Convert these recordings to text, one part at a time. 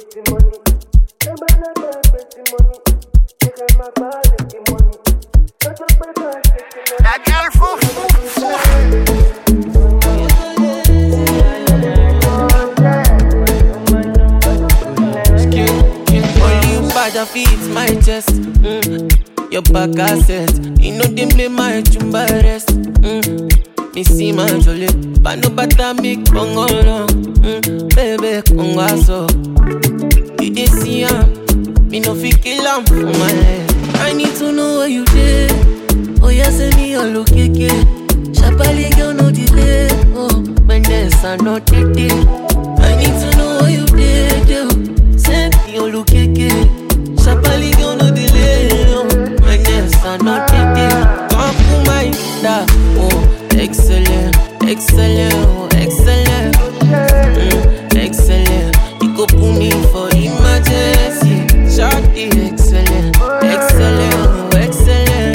That girl Bada feeds my chest, your back asset. You know they play my chumba rest, me see my jolly, but no bata make bongo no, baby congo so. You dey see me no fi kill for my head. I need to know where you did. Oh yeah, send me your location. Shabali girl no delay. Oh, when there's a not day. I need to know where you did. Send me your location. Shabali girl no delay. Oh, when there's a not day. Come to my da. Oh, excellent, excellent, oh, excellent, excellent. You go put me for emergency. Shorty, excellent, excellent, oh, excellent,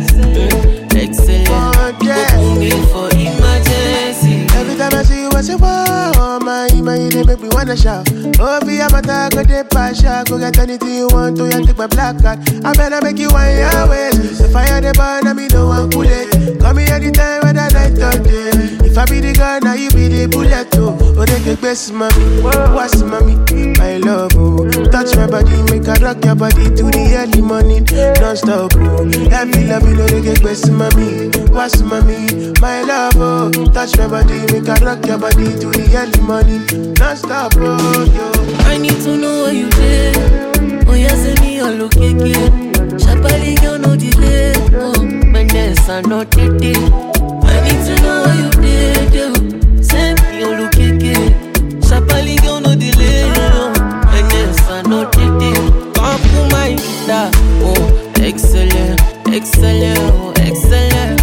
excellent. You go put me for emergency. Every time I see you, I say, wow, my email, they make me wanna shout. Oh, be a matter, go de pasha. Go get anything you want to, you take my black card. I better make you one your ways. The fire, the burn, I me no one cool it. Call me anytime, whether night or day. If I be the gun, now you be the bullet, oh. Oh, they get best, mommy. What's mommy? My love, oh. Touch my body, make I rock your body to the early morning. Non-stop, oh. Every love, you know they get best, mommy. What's mommy? My love, oh. Touch my body, make I rock your body to the early morning. Non-stop, oh, yo. I need to know where you did. Oh, yeah, send me your location. Shabali, girl, no delay. Oh, when there's a not day. I need to know where you did. Send me your location. Shabali, girl, no delay. Oh, when there's a not day. Come to my da. Oh, excellent, excellent, oh, excellent,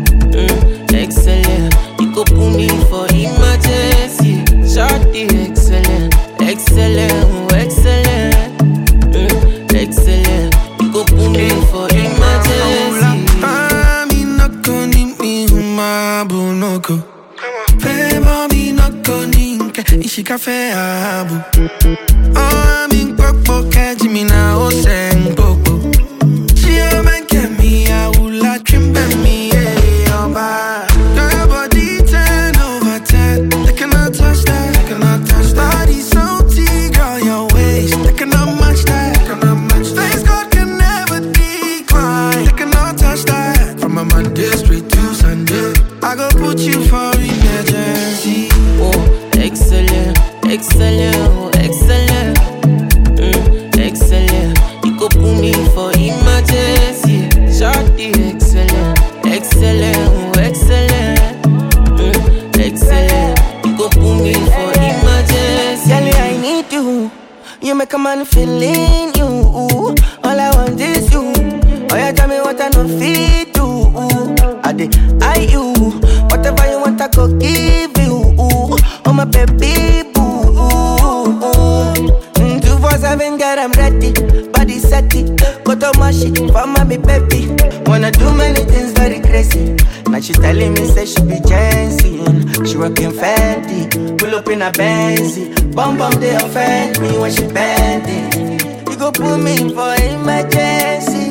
excellent. You go put me for emergency. Shorty, excellent, excellent, oh, excellent, excellent. You go put me for emergency. Mi noko ni mi humabu noko. Femo mi noko ni nke ishika fe abu. Oh, mi nkpokpo keji mi na ose nkpokpo. Shio menke mi awula trimbe mi oba. Girl, your body 10 over 10. They cannot touch that, they cannot touch that. Body so tea, girl, your waist. They cannot match that, they cannot match that. Face God can never decline. They cannot touch that. From a Monday straight to Sunday, I go put you for emergency. Oh, excellent, excellent, oh, excellent, excellent. You go put me for emergency. Shorty, excellent, excellent, oh, excellent, excellent. You go put me for emergency. Girl, I need you. You make a man feel in you. All I want is you. Oh, you tell me what I know fit do. I did I you. Whatever you want, I go give you. Oh, my baby boo. 247, girl, I'm ready. Body set it. Go to my shit for my baby. Wanna do many things very crazy. Now she telling me, say she be Jensen. She working Fendi. Pull up in a Benzie. Bum bum, they offend me when she bending. You go put me for emergency.